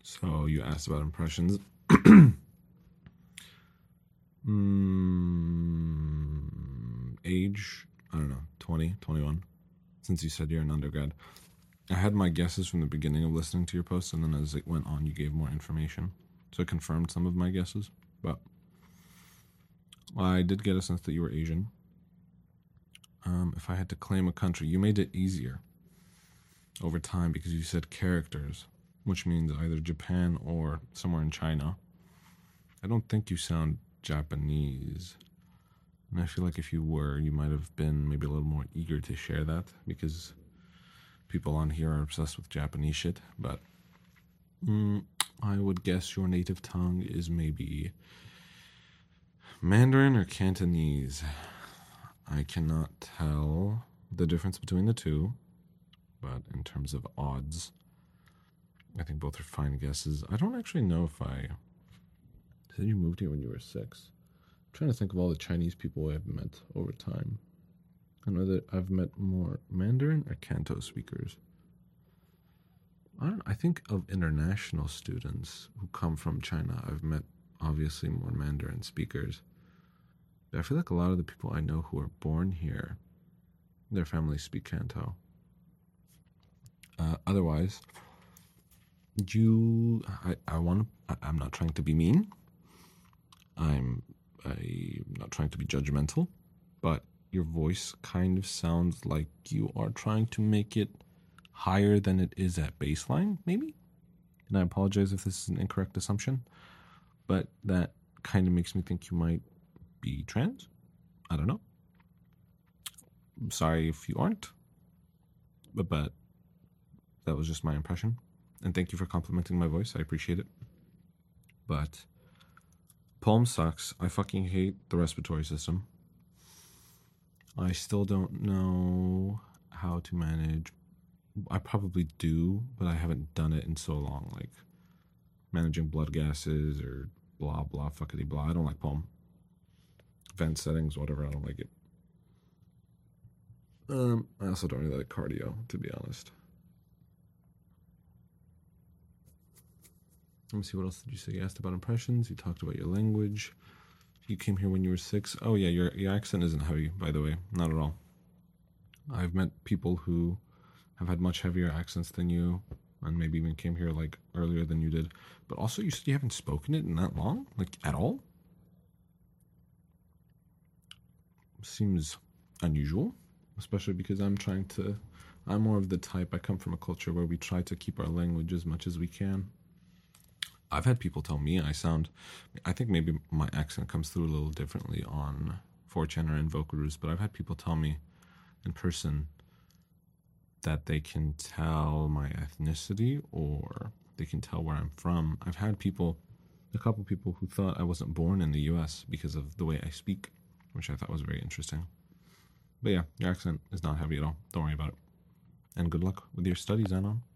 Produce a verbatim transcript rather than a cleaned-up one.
So you asked about impressions. mm, age, I don't know, twenty, twenty-one. Since you said you're an undergrad. I had my guesses from the beginning of listening to your posts, and then as it went on, you gave more information. So it confirmed some of my guesses. But I did get a sense that you were Asian. Um, if I had to claim a country, you made it easier over time because you said characters, which means either Japan or somewhere in China. I don't think you sound Japanese. And I feel like if you were, you might have been maybe a little more eager to share that because people on here are obsessed with Japanese shit. But mm, I would guess your native tongue is maybe Mandarin or Cantonese. I cannot tell the difference between the two, but in terms of odds, I think both are fine guesses. I don't actually know if I... You said you moved here when you were six. I'm trying to think of all the Chinese people I've met over time. I know that I've met more Mandarin or Canto speakers. I don't I think of international students who come from China, I've met obviously more Mandarin speakers. But I feel like a lot of the people I know who are born here, their families speak Canto. Uh, otherwise, you, I, I want to, I'm not trying to be mean. I'm, I'm not trying to be judgmental, but your voice kind of sounds like you are trying to make it higher than it is at baseline, maybe? And I apologize if this is an incorrect assumption, but that kind of makes me think you might be trans. I don't know. I'm sorry if you aren't, but, but that was just my impression. And thank you for complimenting my voice. I appreciate it. But poem sucks. I fucking hate the respiratory system. I still don't know how to manage. I probably do, but I haven't done it in so long. Like managing blood gases or blah, blah, fuckity blah. I don't like poem. Vent settings, whatever. I don't like it. Um, I also don't really like cardio, to be honest. Let me see, what else did you say? You asked about impressions. You talked about your language. You came here when you were six. Oh, yeah, your, your accent isn't heavy, by the way. Not at all. I've met people who have had much heavier accents than you, and maybe even came here, like, earlier than you did. But also, you said you haven't spoken it in that long? Like, at all? Seems unusual, especially because I'm trying to... I'm more of the type... I come from a culture where we try to keep our language as much as we can. I've had people tell me I sound... I think maybe my accent comes through a little differently on four chan or Invokerus, but I've had people tell me in person that they can tell my ethnicity or they can tell where I'm from. I've had people, a couple people who thought I wasn't born in the U S because of the way I speak, which I thought was very interesting. But yeah, your accent is not heavy at all. Don't worry about it. And good luck with your studies, Anon.